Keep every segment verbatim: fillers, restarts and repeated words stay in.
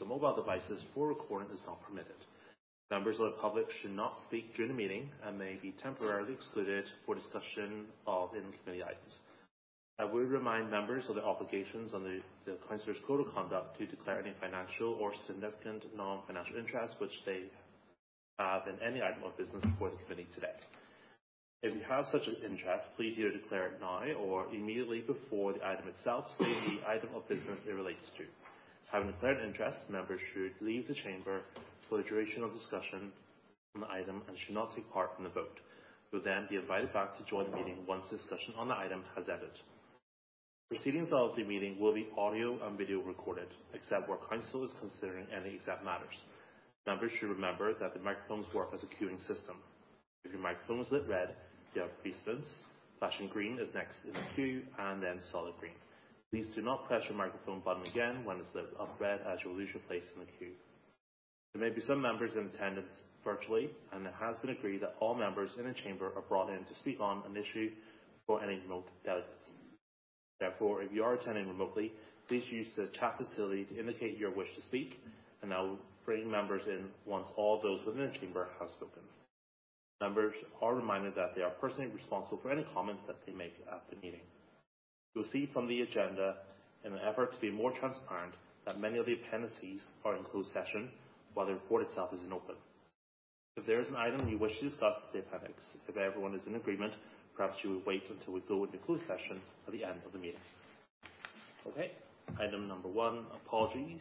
of mobile devices for recording is not permitted. Members of the public should not speak during the meeting and may be temporarily excluded for discussion of in-committee items. I would remind members of their obligations under the Councillors' Code of Conduct to declare any financial or significant non-financial interest which they have in any item of business before the committee today. If you have such an interest, please either declare it now or immediately before the item itself, stating the item of business it relates to. Having declared interest, members should leave the chamber for the duration of discussion on the item and should not take part in the vote. You will then be invited back to join the meeting once discussion on the item has ended. Proceedings of the meeting will be audio and video recorded, except where council is considering any exempt matters. Members should remember that the microphones work as a queuing system. If your microphone is lit red, you have precedence. Flashing green is next in the queue, and then solid green. Please do not press your microphone button again when it's lit up red, as you will lose your place in the queue. There may be some members in attendance virtually, and it has been agreed that all members in the chamber are brought in to speak on an issue for any remote delegates. Therefore, if you are attending remotely, please use the chat facility to indicate your wish to speak, and I will bring members in once all those within the chamber have spoken. Members are reminded that they are personally responsible for any comments that they make at the meeting. You will see from the agenda, in an effort to be more transparent, that many of the appendices are in closed session, while the report itself is in open. If there is an item you wish to discuss, the appendix. If everyone is in agreement, perhaps you will wait until we go into closed session at the end of the meeting. Okay, item number one, apologies.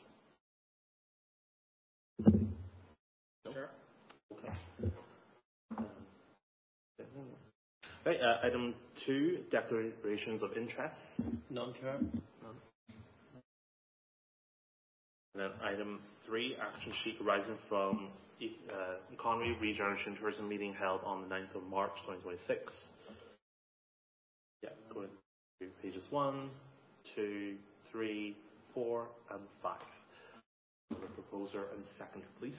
Sure. Okay. Right, uh, item two, declarations of interest. None, Chair. None. And then item three, action sheet arising from uh, Economy, Regeneration and Tourism meeting held on the ninth of March twenty twenty-six. Yeah, going to pages one, two, three, four, and five. The proposer and second, please.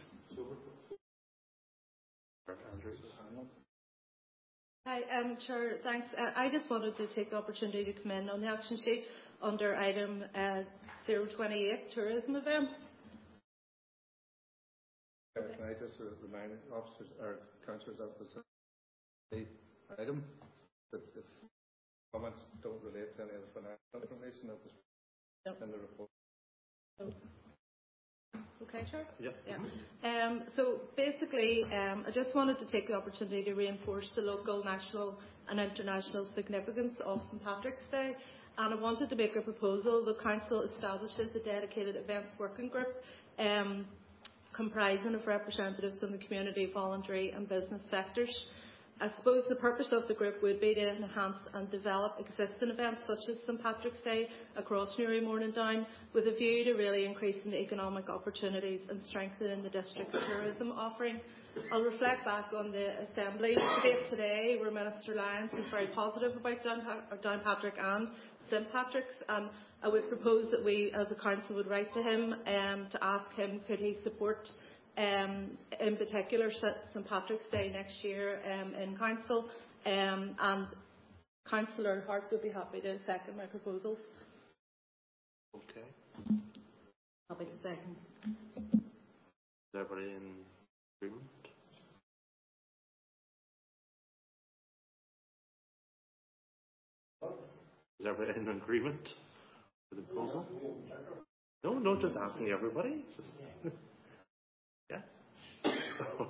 Andrews. Hi, um, Chair, thanks. Uh, I just wanted to take the opportunity to come in on the action sheet under item uh, zero twenty-eight, tourism events. Uh, can I just uh, remind officers or councillors of this the item that if comments don't relate to any of the financial information that was no. in the report? Oh. Okay, sure. Yep. Yeah. Um, so basically, um, I just wanted to take the opportunity to reinforce the local, national and international significance of Saint Patrick's Day, and I wanted to make a proposal. The Council establishes a dedicated events working group um, comprising of representatives from the community, voluntary and business sectors. I suppose the purpose of the group would be to enhance and develop existing events such as Saint Patrick's Day across Newry, Morningdown, with a view to really increasing the economic opportunities and strengthening the district's tourism offering. I'll reflect back on the Assembly debate today, where Minister Lyons was very positive about Downpatrick and Saint Patrick's, and I would propose that we as a council would write to him um, to ask him could he support Um, in particular Saint Patrick's Day next year um, in Council, um, and Councillor Hart would be happy to second my proposals. Okay. Happy to second. Is everybody in agreement? Is everybody in agreement with the proposal? No, no, just asking everybody. Just yeah. All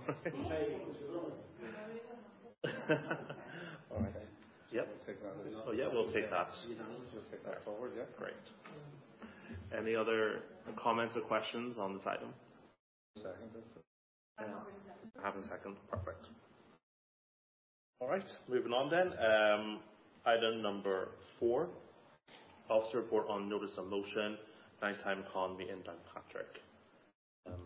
right. Yep. Oh, yeah, we'll take that. We'll take that forward, yeah. Great. Any other comments or questions on this item? Second. Yeah. I have a second. Perfect. All right. Moving on then. Um, item number four. Officer report on notice of motion, nighttime economy in Downpatrick. Um,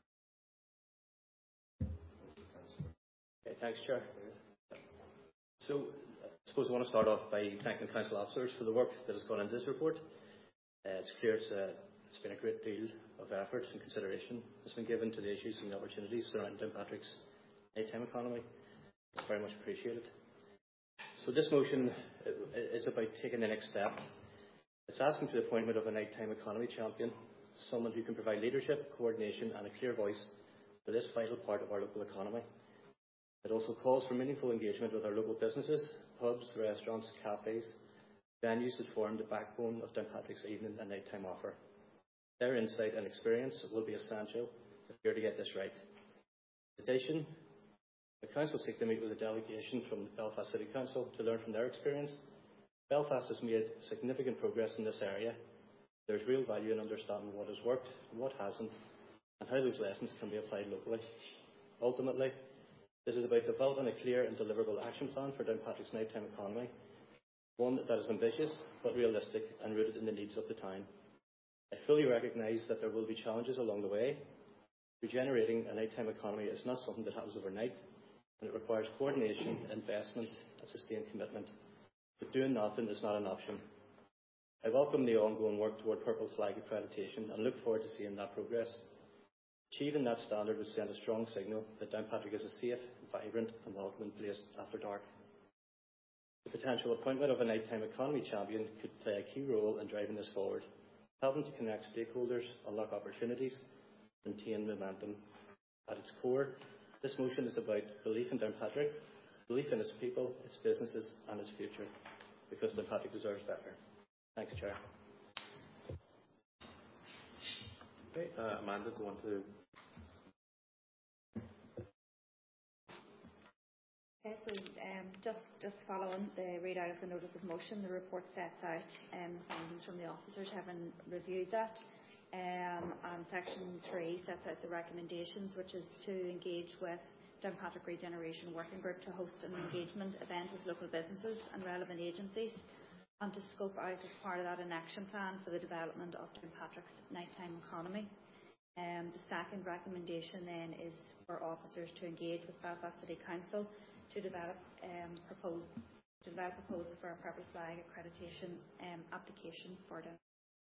Okay, thanks, Chair. So, I suppose I want to start off by thanking Council officers for the work that has gone into this report. Uh, it's clear it's, uh, it's been a great deal of effort and consideration that's been given to the issues and the opportunities surrounding Downpatrick's nighttime economy. It's very much appreciated. So this motion is about taking the next step. It's asking for the appointment of a nighttime economy champion someone who can provide leadership, coordination and a clear voice for this vital part of our local economy. It also calls for meaningful engagement with our local businesses, pubs, restaurants, cafes, venues that form the backbone of Downpatrick's evening and nighttime offer. Their insight and experience will be essential if we are to get this right. In addition, the Council seek to meet with a delegation from the Belfast City Council to learn from their experience. Belfast has made significant progress in this area. There is real value in understanding what has worked and what hasn't, and how those lessons can be applied locally. Ultimately, this is about developing a clear and deliverable action plan for Downpatrick's nighttime economy, one that is ambitious but realistic and rooted in the needs of the town. I fully recognise that there will be challenges along the way. Regenerating a nighttime economy is not something that happens overnight, and it requires coordination, investment and sustained commitment. But doing nothing is not an option. I welcome the ongoing work toward Purple Flag accreditation and look forward to seeing that progress. Achieving that standard would send a strong signal that Downpatrick is a safe, vibrant and welcoming place after dark. The potential appointment of a nighttime economy champion could play a key role in driving this forward, helping to connect stakeholders, unlock opportunities, maintain momentum. At its core, this motion is about belief in Downpatrick, belief in its people, its businesses and its future, because Downpatrick deserves better. Thanks, Chair. Okay, uh, Amanda, go on to... Okay, so um, just, just following the readout of the notice of motion, the report sets out um, findings from the officers having reviewed that. Um, and section three sets out the recommendations, which is to engage with Downpatrick Regeneration Working Group to host an engagement event with local businesses and relevant agencies, and to scope out as part of that an action plan for the development of Downpatrick's nighttime economy. Um, the second recommendation then is for officers to engage with Belfast City Council to develop um, propose, to develop proposals for a Purple Flag accreditation um, application for them.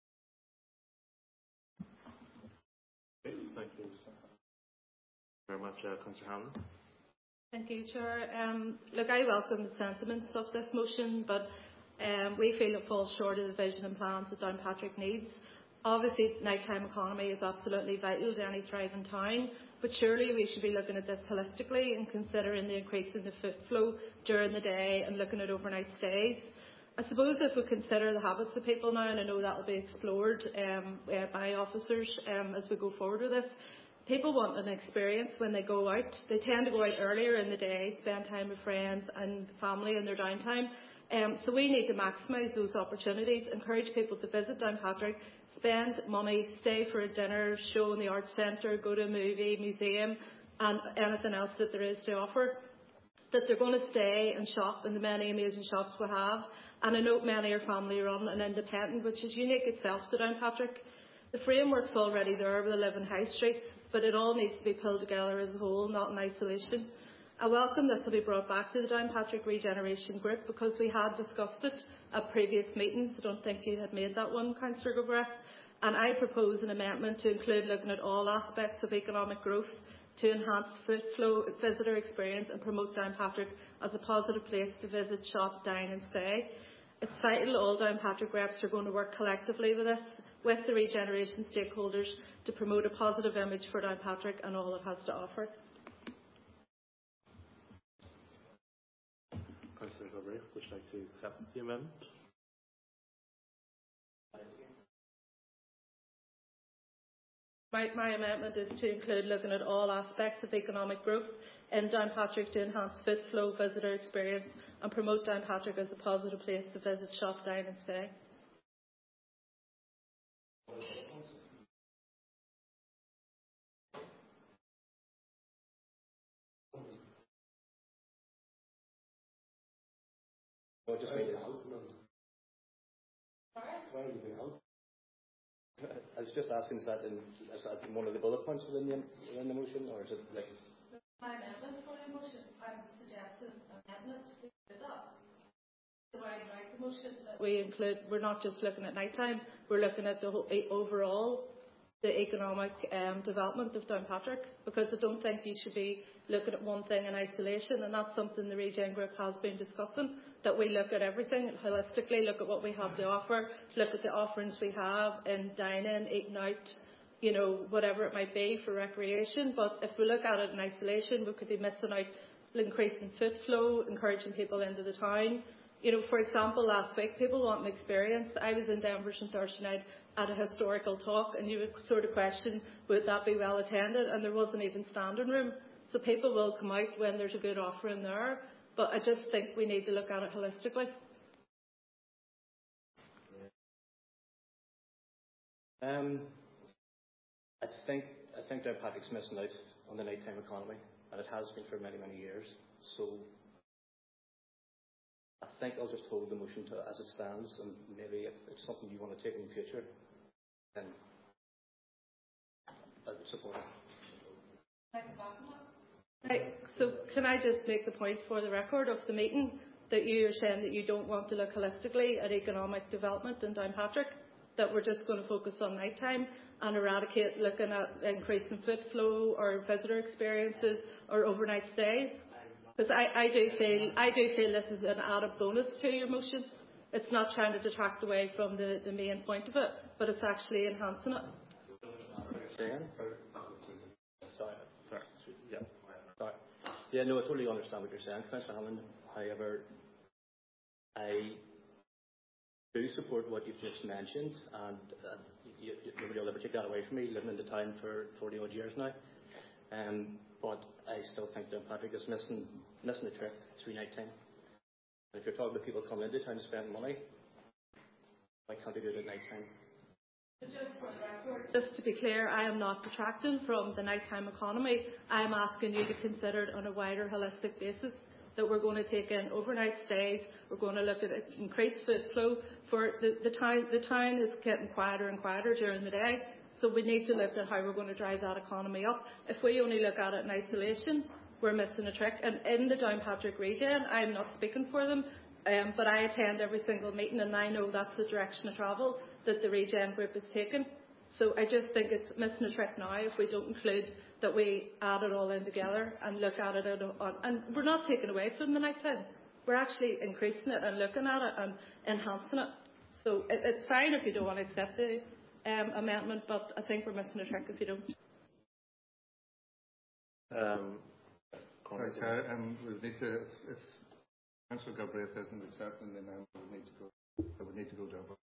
Okay, thank you very much, uh, Councillor Hanlon. Thank you, Chair. Um, look, I welcome the sentiments of this motion, but um, we feel it falls short of the vision and plans that Downpatrick needs. Obviously, nighttime economy is absolutely vital to any thriving town, but surely we should be looking at this holistically and considering the increase in the foot flow during the day and looking at overnight stays. I suppose if we consider the habits of people now, and I know that will be explored um, uh, by officers um, as we go forward with this, people want an experience when they go out. They tend to go out earlier in the day, spend time with friends and family in their downtime. Um, so we need to maximise those opportunities, encourage people to visit Downpatrick, spend money, stay for a dinner, show in the arts centre, go to a movie, museum and anything else that there is to offer. That they're going to stay and shop in the many amazing shops we have. And I know many are family run and independent, which is unique itself to Downpatrick. The framework's already there with eleven high streets, but it all needs to be pulled together as a whole, not in isolation. I welcome this will be brought back to the Downpatrick Regeneration Group because we had discussed it at previous meetings. I don't think you had made that one, Councillor Gilbreth. And I propose an amendment to include looking at all aspects of economic growth to enhance foot flow, visitor experience and promote Downpatrick as a positive place to visit, shop, dine and stay. It's vital all Downpatrick reps are going to work collectively with this, with the regeneration stakeholders to promote a positive image for Downpatrick and all it has to offer. Councillor Gilbreth, would you like to accept the amendment? My, my amendment is to include looking at all aspects of economic growth in Downpatrick to enhance foot flow, visitor experience and promote Downpatrick as a positive place to visit, shop, dine and stay. Well, just make it out. I was just asking, is that in, is that in one of the bullet points within the, within the motion, or is it like... My amendment for the motion, I'm suggesting amendments to do that. So I write the motion that we include, we're not just looking at night time, we're looking at the whole overall the economic um, development of Downpatrick, because I don't think you should be looking at one thing in isolation, and that's something the Regen Group has been discussing, that we look at everything holistically, look at what we have to offer, look at the offerings we have in dining, eating out, you know, whatever it might be for recreation. But if we look at it in isolation, we could be missing out increasing foot flow, encouraging people into the town. You know, for example, last week, people want an experience. I was in Denver on Thursday night at a historical talk, and you would sort of question, would that be well attended? And there wasn't even standing room. So people will come out when there's a good offer in there. But I just think we need to look at it holistically. Um, I think I think Downpatrick's missing out on the nighttime economy, and it has been for many, many years. So I think I'll just hold the motion to as it stands, and maybe if it's something you want to take in the future, then I would support it. Right, so can I just make the point for the record of the meeting that you are saying that you don't want to look holistically at economic development in Downpatrick, that we're just going to focus on nighttime and eradicate looking at increasing foot flow or visitor experiences or overnight stays? Because I, I do feel I do feel this is an added bonus to your motion. It's not trying to detract away from the, the main point of it, but it's actually enhancing it. Sorry. Sorry. Yeah. Sorry. Yeah, no, I totally understand what you're saying, Councillor Hanlon. However, I do support what you've just mentioned, and uh, you, you, nobody will ever take that away from me, living in the town for forty odd years now. Um, but I still think Downpatrick is missing missing the trick through night time. And if you're talking to people coming into town to spend money, why can't they do it at night time? Just for the record, just to be clear, I am not detracting from the nighttime economy. I am asking you to consider it on a wider holistic basis, that we're going to take in overnight stays, we're going to look at increased foot flow. For the, the town, the town is getting quieter and quieter during the day, so we need to look at how we're going to drive that economy up. If we only look at it in isolation, we're missing a trick. And in the Downpatrick region, I'm not speaking for them, um, but I attend every single meeting, and I know that's the direction of travel that the Regen Group has taken. So I just think it's missing a trick now if we don't include that we add it all in together and look at it on, and we're not taking away from the night time. We're actually increasing it and looking at it and enhancing it. So it, it's fine if you don't want to accept the um, amendment, but I think we're missing a trick if you don't. Um, Sorry, Chair, um, we need to, if, if Councillor Galbraith isn't accepting the amendment, we need to go. We need to go to a vote.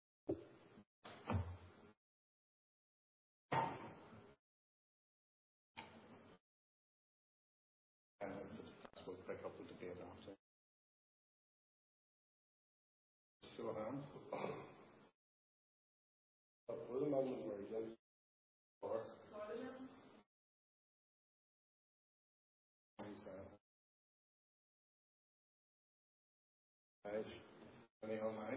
We'll pick up the debate after. Show of hands. For the moment, where he goes. Or. Guys, any online?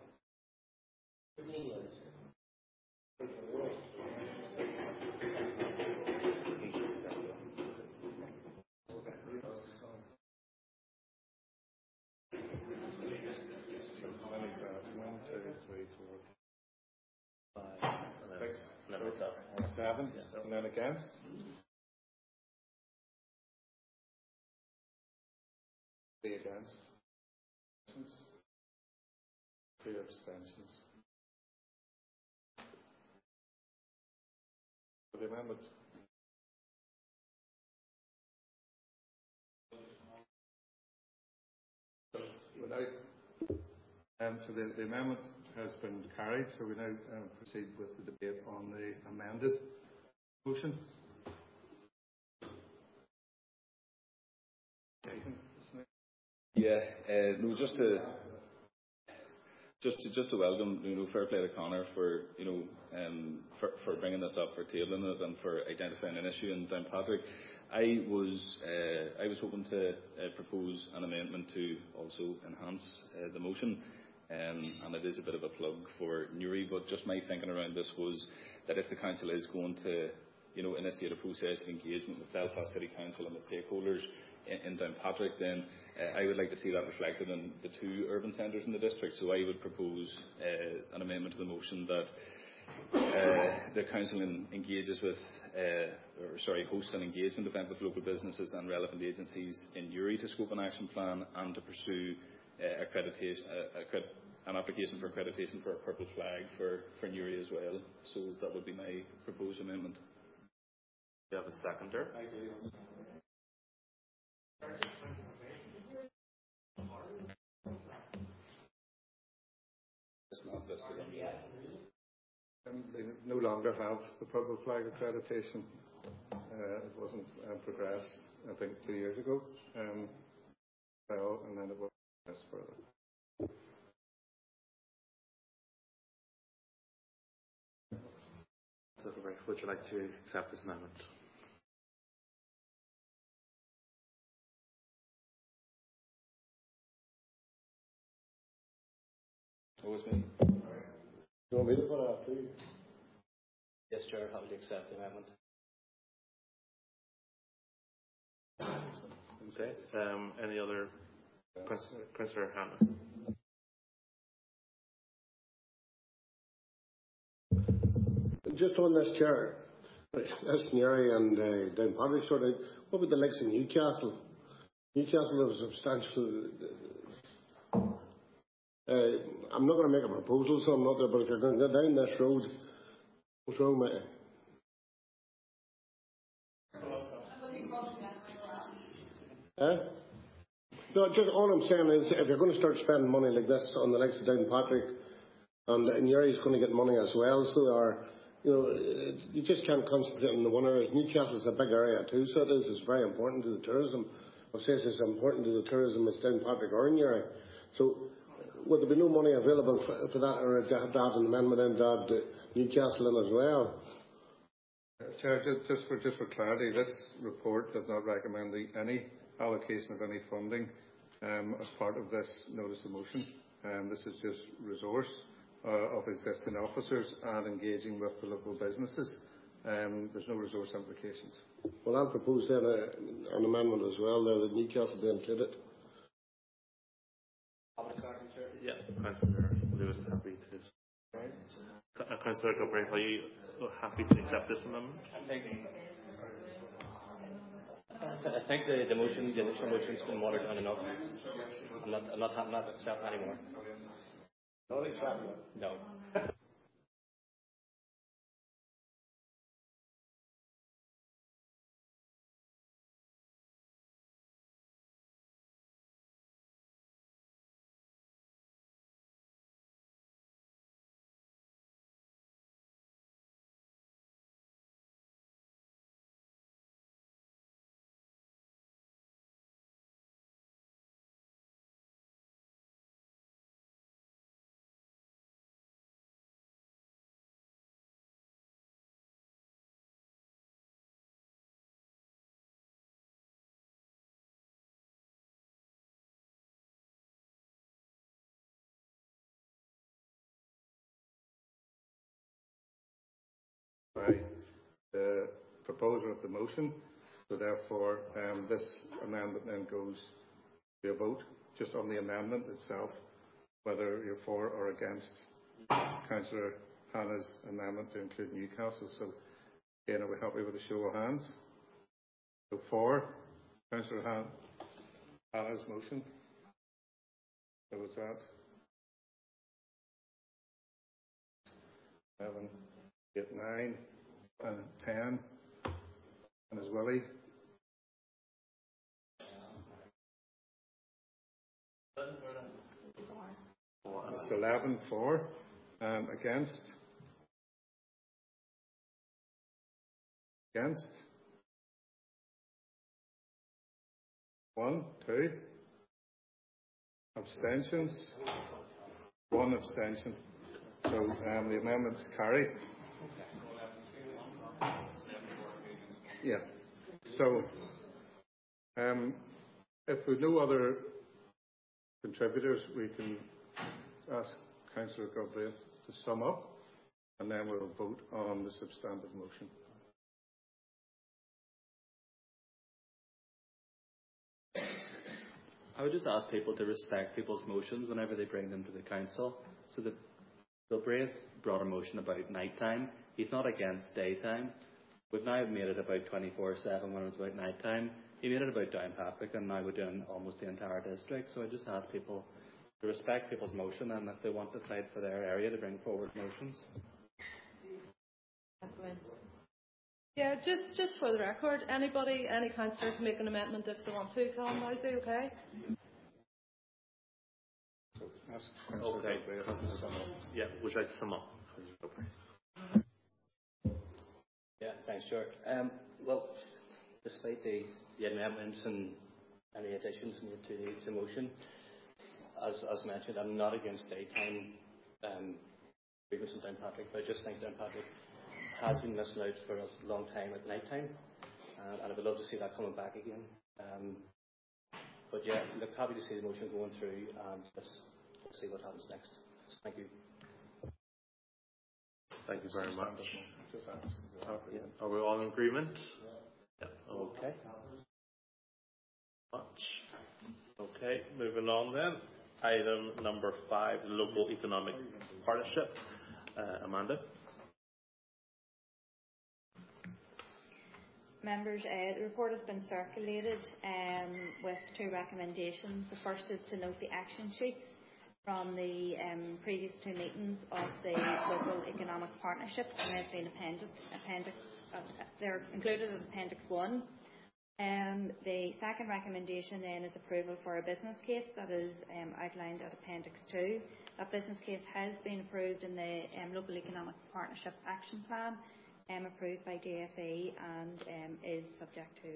Seven, and then against? Three against. Three abstentions. For the amendment. Without, um, so the, the amendment has been carried, so we now um, proceed with the debate on the amended motion. Yeah, uh, no, just to just to just to welcome, you know, fair play to Conor for you know um, for for bringing this up, for tabling it, and for identifying an issue in Downpatrick. I was uh, I was hoping to uh, propose an amendment to also enhance uh, the motion. Um, and it is a bit of a plug for Newry, but just my thinking around this was that if the council is going to, you know, initiate a process of engagement with Belfast City Council and the stakeholders in, in Downpatrick, then uh, I would like to see that reflected in the two urban centres in the district. So I would propose uh, an amendment to the motion that uh, the Council engages with, uh, or sorry, hosts an engagement event with local businesses and relevant agencies in Uri to scope an action plan and to pursue uh, accreditation, uh, accred- an application for accreditation for a purple flag for, for Uri as well. So that would be my proposed amendment. Do you have a seconder? I do. It's not listed on the Um, they no longer have the purple flag accreditation. Uh, it wasn't uh, progressed, I think, two years ago. Um, well, and then it was progressed further. So, would you like to accept this amendment? Always me. You want me to put it up, please? Yes, Chair, happy to accept the amendment. Okay. Um, any other? Councillor Hanna. Just on this, Chair, that's Newry and uh, Downpatrick sort of, what about the likes of Newcastle? Newcastle is substantial. Uh, I'm not going to make a proposal, so I'm not there, but if you're going to go down this road, what's wrong with it? Eh? No, just all I'm saying is, if you're going to start spending money like this on the likes of Downpatrick, and, and Newry's going to get money as well, so are, you know, you just can't concentrate on the one area. Newcastle's a big area too, so it is. It's very important to the tourism. I'll say it's important to the tourism as Downpatrick or Newry. So, would there be no money available for, for that, or to have to add an amendment in to add Newcastle in as well? Uh, Chair, just, just for just for clarity, this report does not recommend the, any allocation of any funding um, as part of this notice of motion. Um, this is just resource uh, of existing officers and engaging with the local businesses. Um, there's no resource implications. Well, I'll propose then a, an amendment as well there that Newcastle be included. Yeah, Councillor Lewis is happy to. Uh, Councillor Galbraith, are you happy to accept this amendment? I think, I think the, the motion, the initial motion's been watered down enough. I'm not, I'm not, I'm not accepting anymore. Not accepting it? No. By the proposer of the motion, so therefore um, this amendment then goes to a vote just on the amendment itself, whether you're for or against Councillor Hanna's amendment to include Newcastle. So again, are we happy with a show of hands? So for Councillor Han- Hanna's motion. So what's that? Seven, eight, nine, and ten. And as Willie. It's eleven for. Um, against. Against. One, two. Abstentions. One abstention. So um, the amendment's carried. Yeah. So um, if with no other contributors, we can ask Councillor Galbraith to sum up, and then we'll vote on the substantive motion. I would just ask people to respect people's motions whenever they bring them to the council. So that Galbraith brought a motion about night time. he's not against daytime. We've now made it about twenty-four seven when it's about night time. He made it about Downpatrick, and now we're doing almost the entire district. So I just ask people to respect people's motion, and if they want to fight for their area, to bring forward motions. Yeah, just just for the record, anybody, any councillor can make an amendment if they want to. Colin Mosley, okay? Okay. Yeah, would you like to sum up? Yeah, thanks, Stuart. Um, well, despite the, the amendments and any additions made to the, to the motion, as, as mentioned, I'm not against daytime um, treatments in Downpatrick, but I just think Downpatrick has been missing out for a long time at night time, uh, and I would love to see that coming back again. Um, but yeah, look, happy to see the motion going through, and let's, let's see what happens next. So thank you. Thank you very much. Are we all in agreement? Yeah. Okay. Much. Okay, moving on then. Item number five, local economic partnership. Uh, Amanda. Members, uh, the report has been circulated um, with two recommendations. The first is to note the action sheets from the um, previous two meetings of the local economic partnership, and they've been appendix, appendix, uh, they're included in Appendix one. Um, the second recommendation then is approval for a business case that is um, outlined at Appendix two. That business case has been approved in the um, Local Economic Partnership Action Plan, um, approved by D F E, and um, is subject to.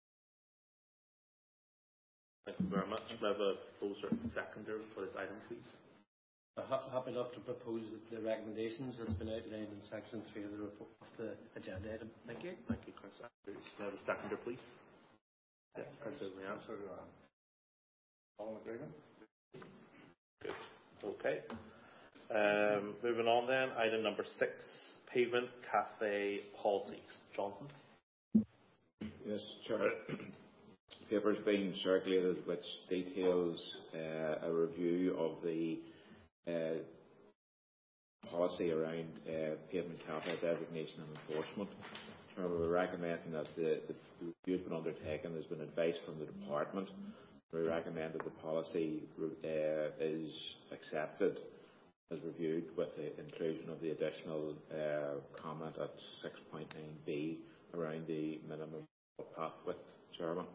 Thank you very much. May I have a proposer and seconder for this item, please? I'm happy enough to propose the recommendations that's been outlined in section three of the report of the agenda item. Thank you. Thank you, Councillor Andrews. May I have a seconder, please? Yeah, Councillor Leanne. All in agreement? Good. Okay. Um, moving on then, item number six, pavement cafe policies. Jonathan? Yes, Chair. Papers being circulated which details uh, a review of the uh, policy around uh, pavement cafe designation and enforcement. Remember, we're recommending that the, the review has been undertaken, has been advice from the department. We recommend that the policy uh, is accepted as reviewed with the inclusion of the additional uh, comment at six point nine B around the minimum path width, Chairman.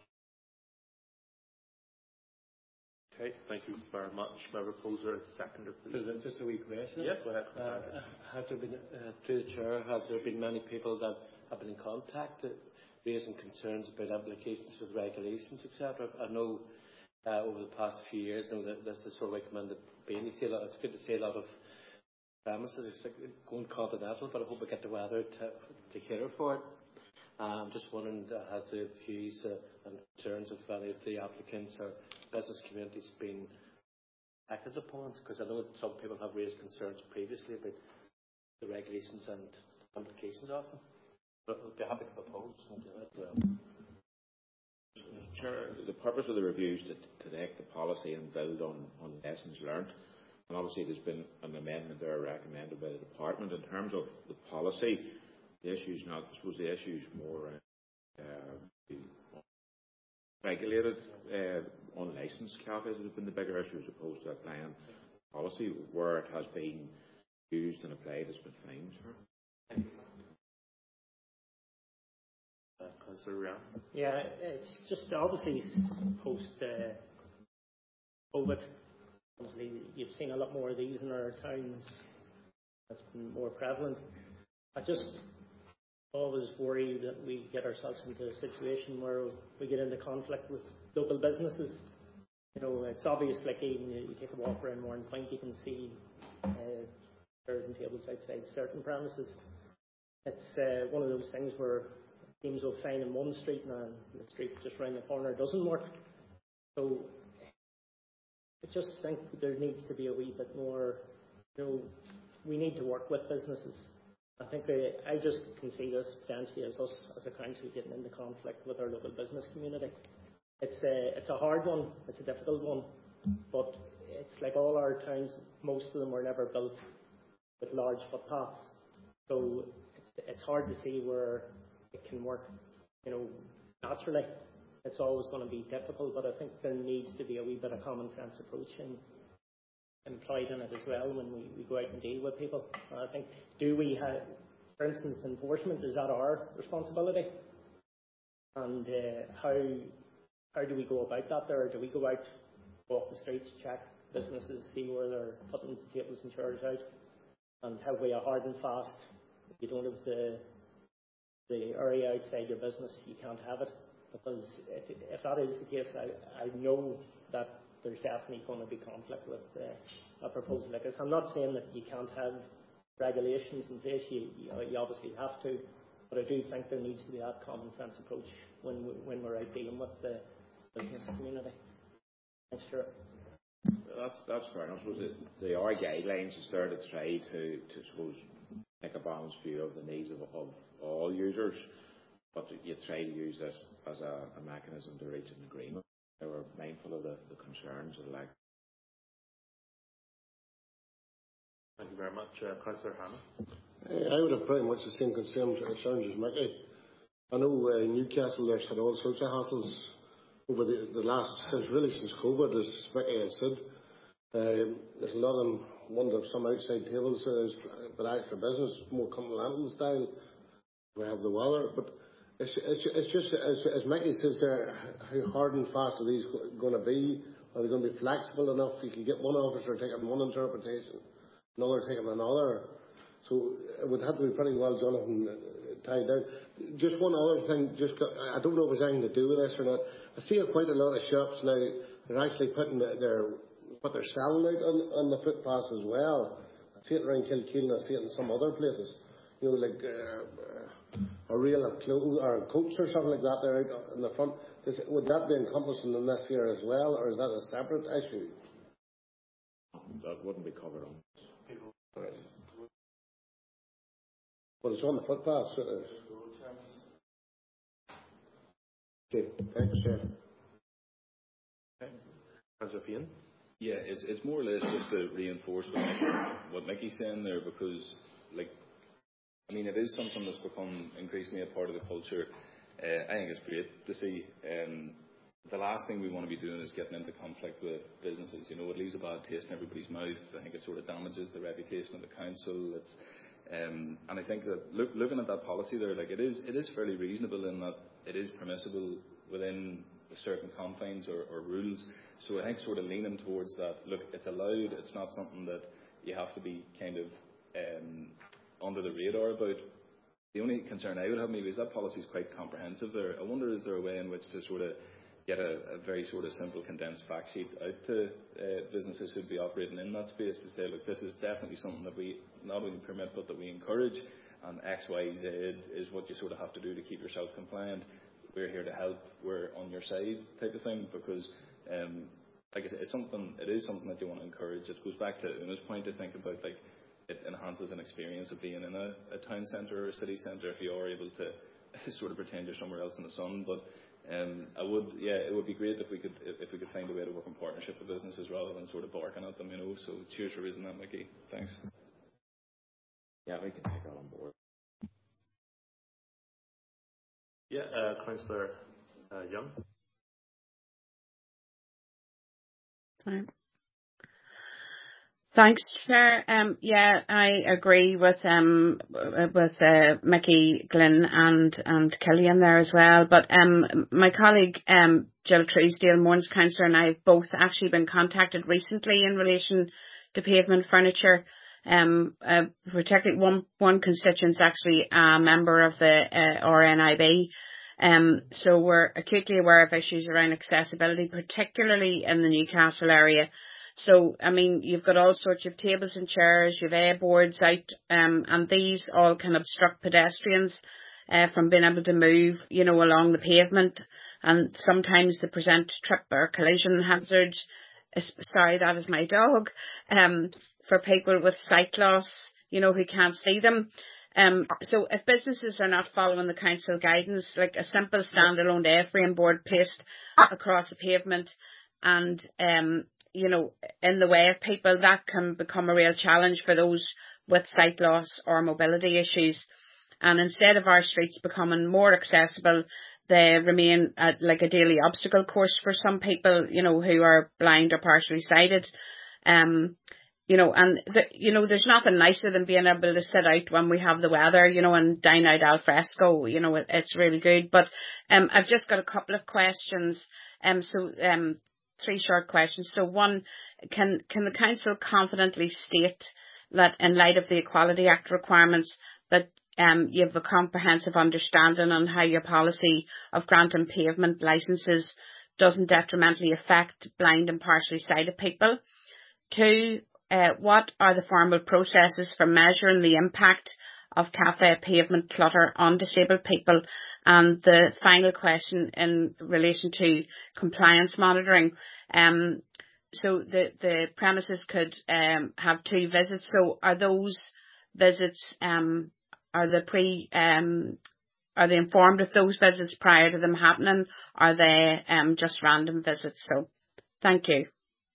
Okay, thank you very much. My proposer and seconder, please. Just a wee question. Yeah, go ahead. Uh, have there been, uh, through the Chair, has there been many people that have been in contact uh, raising concerns about applications with regulations, et cetera? I know uh, over the past few years, and this is sort of like Amanda Bain, you see a lot, it's good to see a lot of premises. It's like going continental, but I hope we get the weather to, to cater for it. I'm um, just wondering, uh, has the views uh, and concerns of any of the applicants or business communities been acted upon? Because I know some people have raised concerns previously about the regulations and implications of them. But I'd be happy to propose and do it. Well. Sure. The purpose of the review is to, to take the policy and build on, on lessons learned. And obviously there's been an amendment there recommended by the department. In terms of the policy, the issue is not, I suppose the issue is more uh, regulated, uh, unlicensed cafes has been the bigger issue as opposed to applying policy. Where it has been used and applied has been fine, sure. Uh, Councillor Ryan. Yeah, it's just obviously post uh, COVID. Obviously, you've seen a lot more of these in our towns. That's been more prevalent. I just always worry that we get ourselves into a situation where we get into conflict with local businesses. You know, it's obvious, like even you take a walk around Warren Point, you can see uh, chairs and tables outside certain premises. It's uh, one of those things where it seems so fine in one street and the street just round the corner doesn't work. So I just think there needs to be a wee bit more, you know, we need to work with businesses. I think they, I just can see this potentially as us as a council getting into conflict with our local business community. It's a, it's a hard one, it's a difficult one, but it's like all our towns, most of them were never built with large footpaths. So it's, it's hard to see where it can work, you know, naturally. It's always going to be difficult, but I think there needs to be a wee bit of common sense approach in, employed in it as well when we, we go out and deal with people. And I think, do we have, for instance, enforcement, is that our responsibility? And uh, how how do we go about that there? Do we go out, walk the streets, check businesses, see where they're putting tables and chairs out? And have we a hard and fast, if you don't have the the area outside your business, you can't have it? Because if, if that is the case, I, I know that there's definitely going to be conflict with uh, a proposal like this. I'm not saying that you can't have regulations in place, you, you, you obviously have to, but I do think there needs to be that common sense approach when, we, when we're out dealing with the business community. Thanks, Stuart. That's, that's fair enough. I suppose there are guidelines it's there to try to, to suppose, take a balanced view of the needs of, of all users, but you try to use this as a, a mechanism to reach an agreement. They were mindful of the, the concerns of the like. Thank you very much. Uh, Councillor Hanna. I would have pretty much the same concerns as Mickey. I know uh, Newcastle there's had all sorts of hassles over the, the last, since really since COVID, as Mickey has said. Um, there's a lot of them wonder if some outside tables, uh, but extra business, more continental style. We have the weather, but it's, it's, it's just, as, as Mickey says there, how hard and fast are these going to be? Are they going to be flexible enough? You can get one officer taking one interpretation, another taking another. So it would have to be pretty well done and tied down. Just one other thing, just I don't know if it's anything to do with this or not. I see quite a lot of shops now, they're actually putting their, what they're selling out on, on the footpaths as well. I see it around Kilkeel and I see it in some other places. You know, like uh, a reel of clothes or coats or something like that there out in the front. Does, would that be encompassing in this here as well, or is that a separate issue? That wouldn't be covered on. Right. But it's on the footpath, so it is. Okay, thanks, sir. Okay. Councillor Fian. Yeah, it's, it's more or less just to reinforce what, what Mickey's saying there, because, like, I mean, it is something that's become increasingly a part of the culture. Uh, I think it's great to see. Um, the last thing we want to be doing is getting into conflict with businesses. You know, it leaves a bad taste in everybody's mouth. I think it sort of damages the reputation of the council. It's, um, and I think that look, looking at that policy there, like it is, it is fairly reasonable in that it is permissible within certain confines or, or rules. So I think sort of leaning towards that. Look, it's allowed. It's not something that you have to be kind of um, under the radar about. The only concern I would have maybe is that policy is quite comprehensive there. I wonder, is there a way in which to sort of get a, a very sort of simple condensed fact sheet out to uh, businesses who'd be operating in that space to say, look, this is definitely something that we not only permit but that we encourage, and X, Y, Z is what you sort of have to do to keep yourself compliant. We're here to help, we're on your side type of thing, because um, like I said, it's something, it is something that you want to encourage. It goes back to Una's point, I think, about like it enhances an experience of being in a, a town centre or a city centre if you are able to sort of pretend you're somewhere else in the sun. But um, I would, yeah, it would be great if we could if we could find a way to work in partnership with businesses rather than sort of barking at them, you know. So cheers for raising that, Mickey. Thanks. Yeah, we can take that on board. Yeah, uh, Councillor uh, Young. Time. Thanks, Chair. Um, yeah, I agree with um with uh, Mickey, Glynn, and and Killian there as well. But um, my colleague um Jill Truesdale, Mourns councillor, and I have both actually been contacted recently in relation to pavement furniture. Um, uh, particularly one one constituent's actually a member of the uh, R N I B. Um, so we're acutely aware of issues around accessibility, particularly in the Newcastle area. So, I mean, you've got all sorts of tables and chairs, you've A boards out, um, and these all can obstruct pedestrians uh, from being able to move, you know, along the pavement. And sometimes they present trip or collision hazards. Sorry, that is my dog. Um, for people with sight loss, you know, who can't see them. Um, so if businesses are not following the council guidance, like a simple standalone A-frame board placed across the pavement and, um, you know, in the way of people, that can become a real challenge for those with sight loss or mobility issues. And instead of our streets becoming more accessible, they remain uh, like a daily obstacle course for some people, you know, who are blind or partially sighted. Um, you know, and, the, you know, there's nothing nicer than being able to sit out when we have the weather, you know, and dine out al fresco, you know, it, it's really good. But um, I've just got a couple of questions. Um, so um, three short questions. So one, can, can the council confidently state that in light of the Equality Act requirements that um, you have a comprehensive understanding on how your policy of granting pavement licences doesn't detrimentally affect blind and partially sighted people? Two, uh, what are the formal processes for measuring the impact of cafe pavement clutter on disabled people? And the final question in relation to compliance monitoring. Um, so the, the premises could um, have two visits. So are those visits, um, are the pre, um, are they informed of those visits prior to them happening? Are they um, just random visits? So thank you.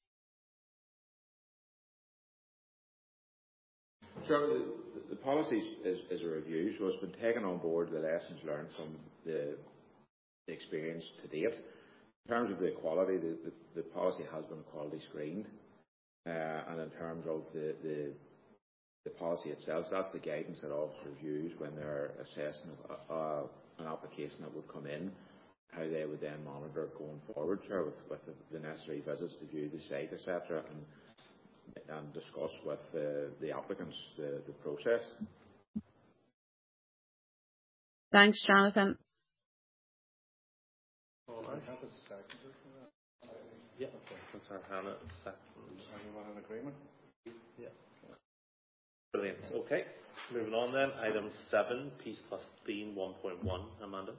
Sure. The, the policy is, is a review, so it's been taken on board the lessons learned from the, the experience to date. In terms of the equality, the, the, the policy has been quality screened, uh, and in terms of the, the the policy itself, that's the guidance that officers use when they're assessing a, a, an application that would come in, how they would then monitor going forward, sure, with, with the, the necessary visits to view the site, et cetera, and, and discuss with uh, the applicants the, the process. Thanks, Jonathan. All right. Have a second. Yeah, okay. Concern Hannah, second. Anyone in agreement? Yeah. Brilliant. Okay. Moving on then. Item seven, Peace Plus Theme one point one. Amanda.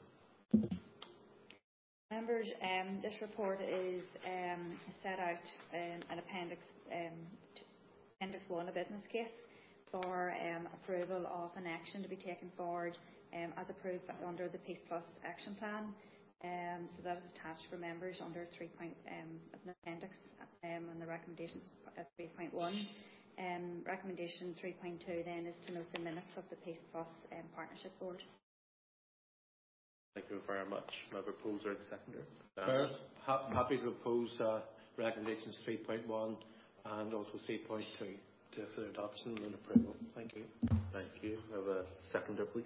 Members, um, this report is um, set out in an appendix, um, appendix one, a business case for um, approval of an action to be taken forward um, as approved under the Peace Plus Action Plan. Um, so that is attached for members under three point um, as an appendix, um, and the recommendations at three point one. Um, recommendation three point two then is to note the minutes of the Peace Plus um, Partnership Board. Thank you very much. My proposer and seconder. First, ha happy to propose uh, recommendations three point one and also three point two to, for adoption and approval. Thank you. Thank you. We have a seconder, please.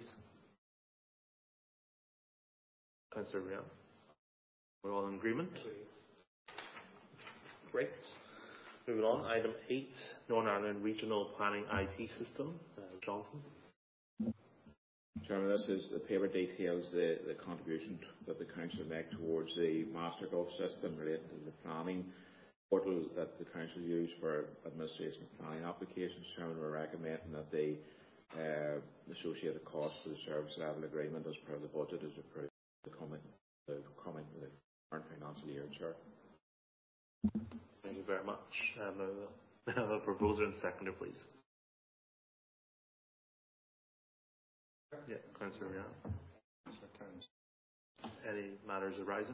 Councillor Rian. We're all in agreement? Great. Moving on, item eight, Northern Ireland Regional Planning I T System. Uh, Jonathan. Chairman, this is the paper details the, the contribution that the Council make towards the MasterGov system related to the planning portal that the Council use for administration of planning applications. Chairman, we're recommending that the uh, associated cost for the service level agreement as per the budget is approved to come in the coming the current financial year, Chair. Thank you very much. Um, a, a proposer and seconder, please. Yeah, Councillor Rian. Any matters arising?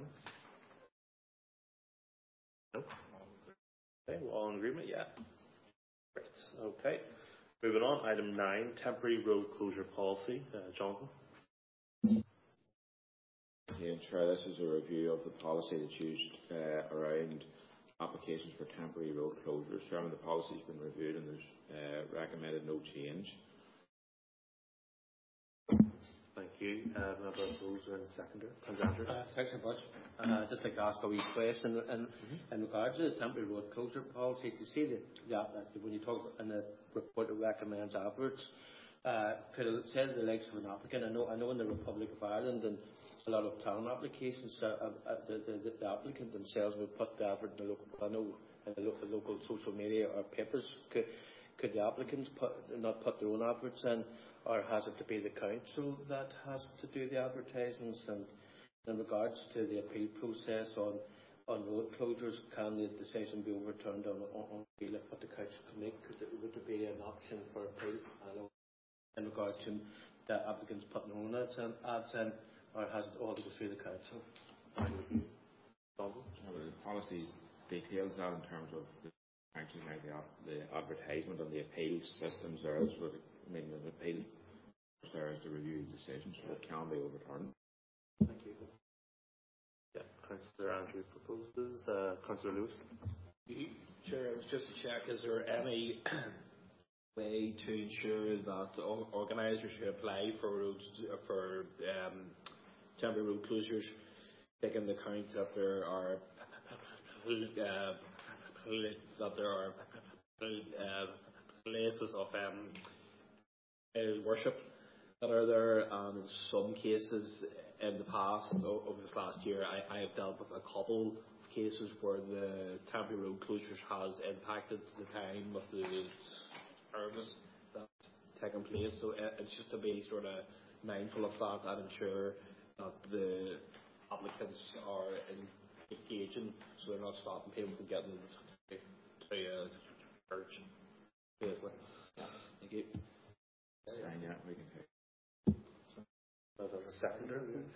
No? Okay, we're all in agreement? Yeah. Great. Okay. Moving on, item nine, temporary road closure policy. Uh, Jonathan. Yeah, Chair, this is a review of the policy that's used uh, around applications for temporary road closures. Chairman, the policy has been reviewed and there's uh, recommended no change. Thank you. Uh, we have a proposer and seconder. Councillor Uh, thanks so much. Uh, just like to ask a wee question in, mm-hmm. in regards to the temporary road closure policy. To see that, yeah, that when you talk in the report that recommends adverts, uh, could it say the likes of an applicant? I know, I know in the Republic of Ireland and a lot of planning applications, uh, uh, the, the, the applicant themselves would put the advert in the local, I know, in the local, local social media or papers. Could, could the applicants put, not put their own adverts in, or has it to be the council that has to do the advertisements? And in regards to the appeal process on, on road closures, can the decision be overturned on, on, on appeal if what the council can make? Could it, would there be an option for appeal? I know, in regard to the applicants putting their own ads in, ads in, or has it all to go through the council? The policy details that in terms of the actually like the, the advertisement and the appeal systems there. That's what I mean. The appeal there is to review decisions, so it can be overturned. Thank you. Yeah, Councillor Andrews proposes. Uh, Councillor Lewis. Sure, it was just to check, is there any way to ensure that organisers who apply for roads for um, temporary road closures take into account that there are uh, that there are uh, places of um, uh, worship that are there, and in some cases in the past, over this last year, I, I have dealt with a couple of cases where the temporary road closures has impacted the time of the service that's taken place. So it's just to be sort of mindful of that and ensure that the applicants are engaging, so they're not stopping people from getting to, to uh, church. Basically. Thank you. Yeah, we can take. As a seconder, please.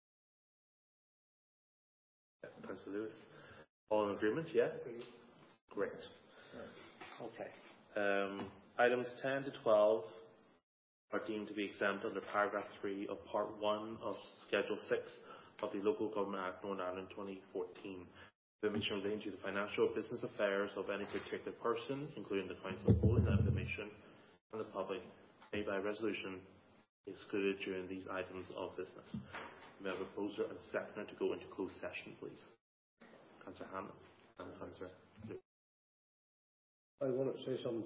Yeah, Councillor Lewis. All in agreement? Yeah. Great. Okay. Um, items ten to twelve are deemed to be exempt under paragraph three of part one of Schedule six of the Local Government Act Northern Ireland twenty fourteen. Information relating to the financial or business affairs of any particular person, including the council, holding that information and the public, made by resolution, excluded during these items of business. May I have a proposer and seconder to go into closed session, please? Councillor Hannon and Councillor Lewis. I want to say something.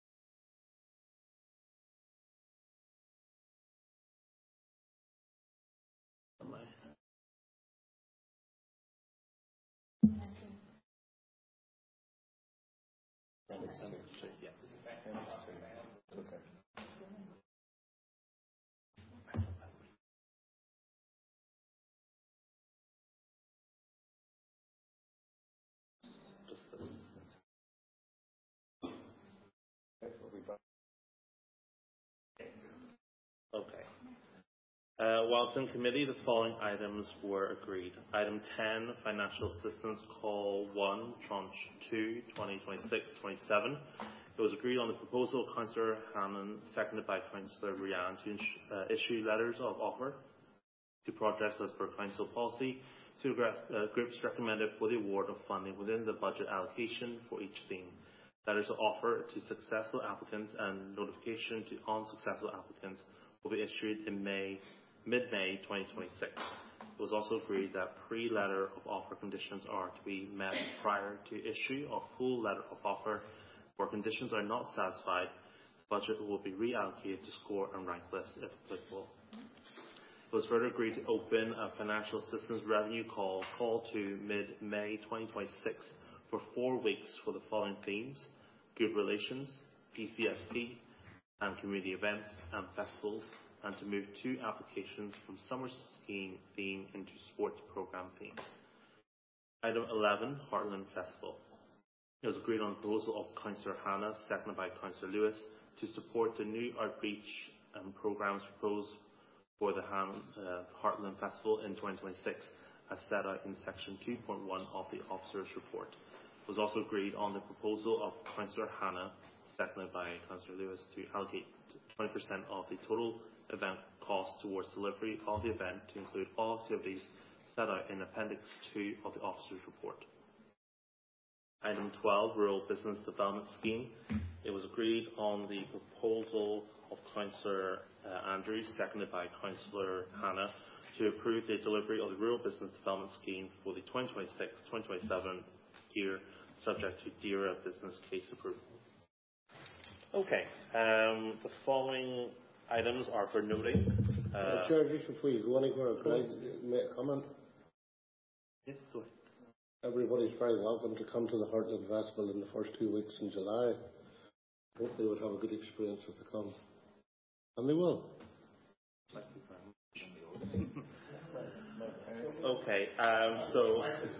Okay. Uh, whilst in committee, the following items were agreed. Item ten, Financial Assistance Call one, Tranche two, twenty twenty-six twenty-seven. It was agreed on the proposal of Councillor Hannon, seconded by Councillor Rian, to uh, issue letters of offer to projects as per Council policy to uh, groups recommended for the award of funding within the budget allocation for each theme. Letters of offer to successful applicants and notification to unsuccessful applicants will be issued in May, mid-May twenty twenty-six. It was also agreed that pre-letter of offer conditions are to be met prior to issue of full letter of offer. Where conditions are not satisfied, the budget will be reallocated to score and rank lists if applicable. It was further agreed to open a financial assistance revenue call, call to mid-May twenty twenty-six for four weeks for the following themes: good relations, P C S P, and community events and festivals, and to move two applications from summer scheme theme into sports program theme. Item eleven, Heartland Festival. It was agreed on the proposal of Councillor Hanna, seconded by Councillor Lewis, to support the new outreach and programmes proposed for the Han, uh, Heartland Festival in twenty twenty-six, as set out in section two point one of the officer's report. It was also agreed on the proposal of Councillor Hanna, seconded by Councillor Lewis, to allocate twenty percent of the total event cost towards delivery of the event, to include all activities set out in Appendix two of the officer's report. Item twelve, Rural Business Development Scheme. It was agreed on the proposal of Councillor uh, Andrews, seconded by Councillor Hanna, to approve the delivery of the Rural Business Development Scheme for the twenty twenty-six twenty twenty-seven year, subject to D E R A business case approval. Okay, um, the following items are for noting. Uh, uh, Chair, just before you go anywhere, can I make a comment? Yes, go ahead. Everybody's very welcome to come to the Heartland Festival in the first two weeks in July. I hope they would have a good experience if they come. And they will. Okay, um, so...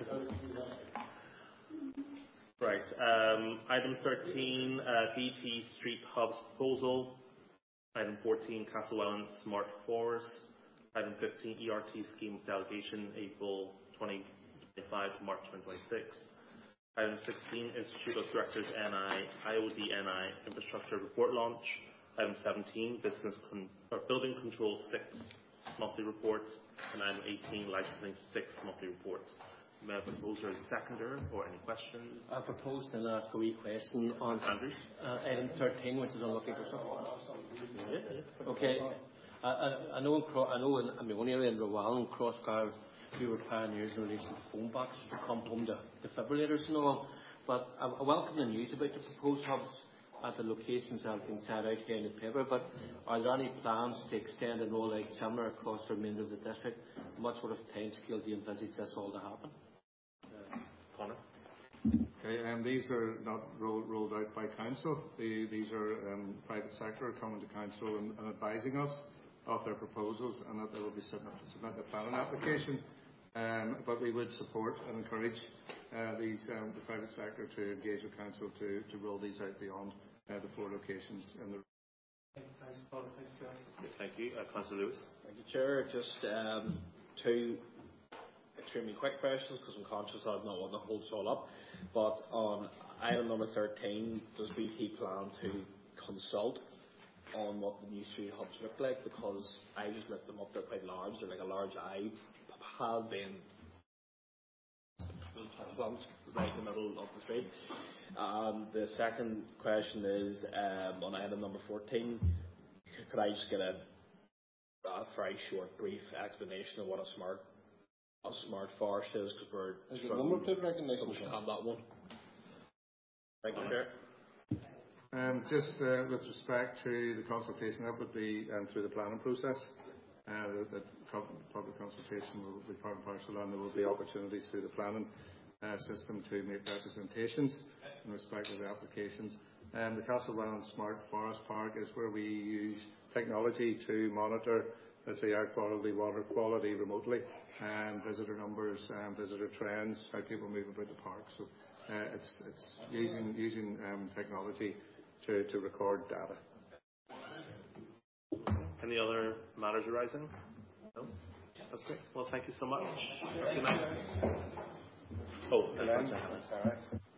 Right, um, item thirteen, uh, B T Street Hubs proposal. Item fourteen, Castlewellan Smart Forest. Item fifteen, E R T Scheme Delegation, April twenty twenty-five to March twenty twenty-six. Item sixteen, Institute of Directors N I, I O D N I Infrastructure Report Launch. Item seventeen, Business con- or Building Control six Monthly Reports. And item eighteen, Licensing six Monthly Reports. May I propose or seconder or any questions? I propose to ask a wee question on uh, item thirteen, which is on looking for something. Yeah, yeah. Okay. I, I, I know in Cro- I know in, in my own area in Rowan and Crossgar, we were pioneers in relation to phone boxes to come home to defibrillators and all. But I, I welcome the news about the proposed hubs at the locations that have been set out here in the paper. But are there any plans to extend and roll out similar across the remainder of the district? What sort of timescale do you envisage this all to happen? Uh, Conor? Okay, um, these are not roll, rolled out by council. The, these are um, private sector coming to council and, and advising us of their proposals, and that they will be submit, submit a planning application. Um, but we would support and encourage uh, these um, the private sector to engage with council to, to roll these out beyond uh, the four locations in the. Thanks, thanks, Paul. Thanks, Chair. Thank you, uh, Councillor Lewis. Thank you, Chair. Just um, two extremely quick questions because I'm conscious I'm not want to hold us all up. But on item number thirteen, does B T plan to consult on what the new street hubs look like? Because I just looked them up, they're quite large, they're like a large iPad being plunked right in the middle of the street. Um, the second question is um, on item number fourteen, could I just get a, a very short, brief explanation of what a smart a smart forest is? Because we're is it number plate recognition? On that one. Thank you, Chair. Um, just uh, with respect to the consultation, that would be um, through the planning process. Uh, the, the public consultation will be part and parcel, and there will be opportunities through the planning uh, system to make representations in respect of the applications. Um, the Castlewellan Smart Forest Park is where we use technology to monitor, let's say, air quality, water quality remotely, and visitor numbers, and visitor trends, how people move about the park. So uh, it's it's using using um, technology to, to record data. Any other matters arising? No? That's great. Well, thank you so much. Good night. Oh, and